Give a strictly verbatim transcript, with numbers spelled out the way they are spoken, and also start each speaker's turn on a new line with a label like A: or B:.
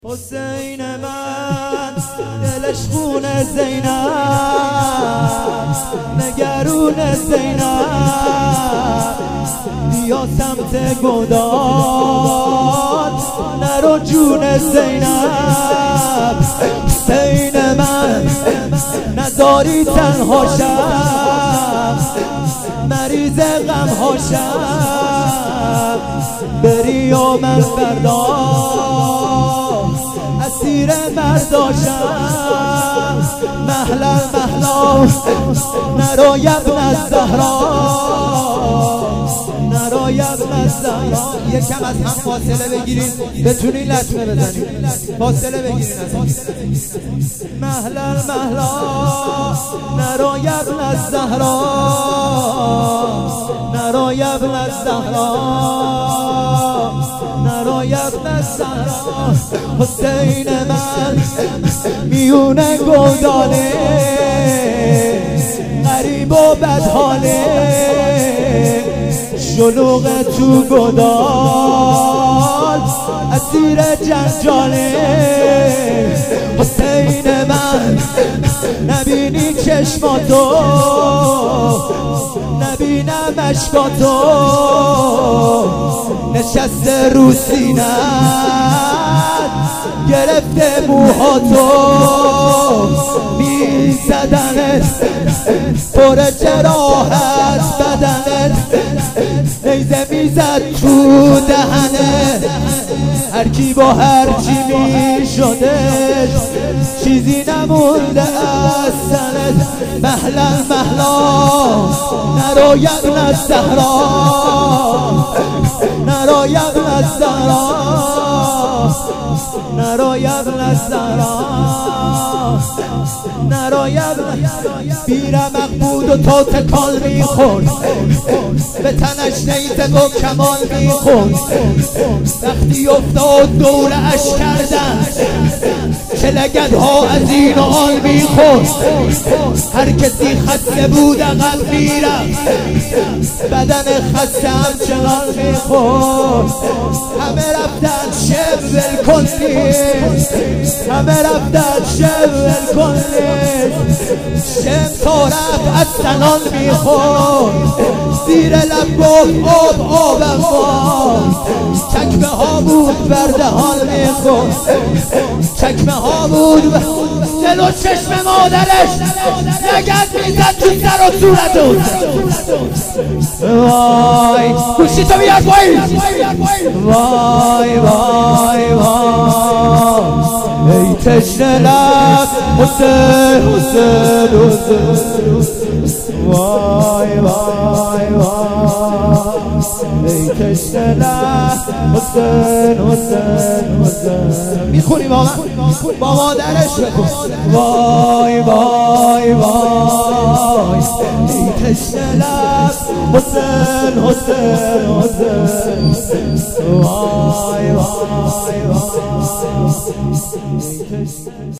A: حسین من دلش خون زینب، نگرون زینب، بیا سمت گداد نرو جون زینب. حسین من نذاری تنها شم، مریض غم هاشم، بری و من فردا اسیر مرداشم. مهلا مهلا نرو ابن الزهرا، نرو ابن الزهرا. یکم از هم فاصله بگیرین بتونین لطمه بزنین، فاصله بگیرین از هم. مهلا مهلا نرو ابن الزهرا، نرو ابن الزهرا، نرو ابن الزهرا. حسین من میونه گوداله، غریب و بدحاله، شلوغ تو گدال اسیر جنجاله. حسین من نبینی چشماتو، نبینم اشکاتو، نشسته رو سینت گرفته موهاتو، میزدنت پر جراحت بدنت، نیزه میزد تو دهنت، هر کی با هر چی میشده چیزی نمونده از سنت. مهلا مهلا نرو ابن الزهرا، نرو ابن الزهرا، نرو ابن الزهرا، نرو ابن. بیرمق بود و تا تکان میخورد، به تنش نیزه و کمان میخورد. وقتی افتاد دورش کردن چه لگدها از این و آن میخورد. هر کسی خسته بود عقب میرفت، بدن خسته همچنان میخورد. همه رفتن شب ول کن نیست، همه رفتن شب ول کن نیست. شب تا رفت از سنان میخورد، زیر لب گفت آب آبم باد. چکمه ها بود برده حال میخورد، چکمه ها بود دل و چشم مادرش لگد میزد تو سر و صورت اون. وای گوشی تو بیاد پایین. وای وای وای ای تشنه لب حسین حسین حسین. وای وای وای ای تشنه لب حسین حسین حسین. میخونی با من با مادرش بکن. وای وای وای ای تشنه لب حسین حسین حسین. وای وای وای